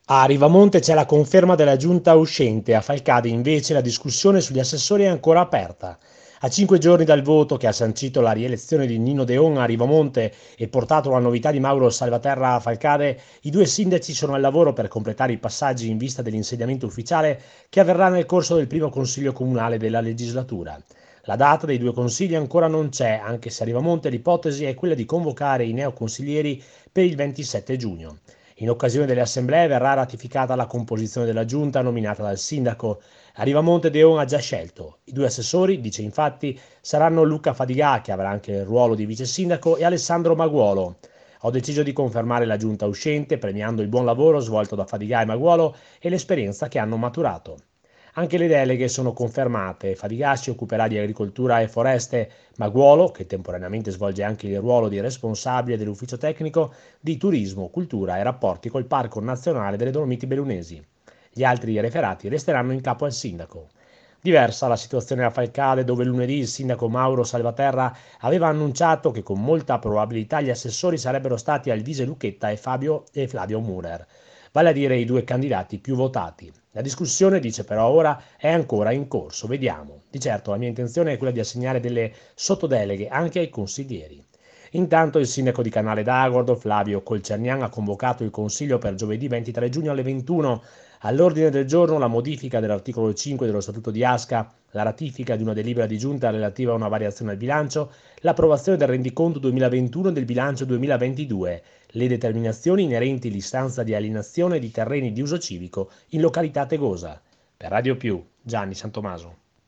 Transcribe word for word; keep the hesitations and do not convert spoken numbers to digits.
A Rivamonte c'è la conferma della giunta uscente, a Falcade invece la discussione sugli assessori è ancora aperta. A cinque giorni dal voto che ha sancito la rielezione di Nino De On a Rivamonte e portato la novità di Mauro Salvaterra a Falcade, i due sindaci sono al lavoro per completare i passaggi in vista dell'insediamento ufficiale che avverrà nel corso del primo consiglio comunale della legislatura. La data dei due consigli ancora non c'è, anche se a Rivamonte l'ipotesi è quella di convocare i neoconsiglieri per il ventisette giugno. In occasione delle assemblee verrà ratificata la composizione della giunta nominata dal sindaco. A Rivamonte De On ha già scelto. I due assessori, dice infatti, saranno Luca Fadigà, che avrà anche il ruolo di vice sindaco, e Alessandro Maguolo. Ho deciso di confermare la giunta uscente, premiando il buon lavoro svolto da Fadigà e Maguolo e l'esperienza che hanno maturato. Anche le deleghe sono confermate. Fadigà si occuperà di agricoltura e foreste, Maguolo, che temporaneamente svolge anche il ruolo di responsabile dell'ufficio tecnico, di turismo, cultura e rapporti col Parco Nazionale delle Dolomiti Bellunesi. Gli altri referati resteranno in capo al sindaco. Diversa la situazione a Falcade, dove lunedì il sindaco Mauro Salvaterra aveva annunciato che con molta probabilità gli assessori sarebbero stati Alvise Lucchetta e, Fabio e Flavio Murer, vale a dire i due candidati più votati. La discussione, dice però ora, è ancora in corso, vediamo. Di certo la mia intenzione è quella di assegnare delle sottodeleghe anche ai consiglieri. Intanto il sindaco di Canale d'Agordo, Flavio Colcernian, ha convocato il consiglio per giovedì ventitré giugno alle ventuno. All'ordine del giorno la modifica dell'articolo cinque dello Statuto di Asca, la ratifica di una delibera di giunta relativa a una variazione al bilancio, l'approvazione del rendiconto duemilaventuno e del bilancio duemilaventidue, le determinazioni inerenti all'istanza di alienazione di terreni di uso civico in località Tegosa. Per Radio Più, Gianni Santomaso.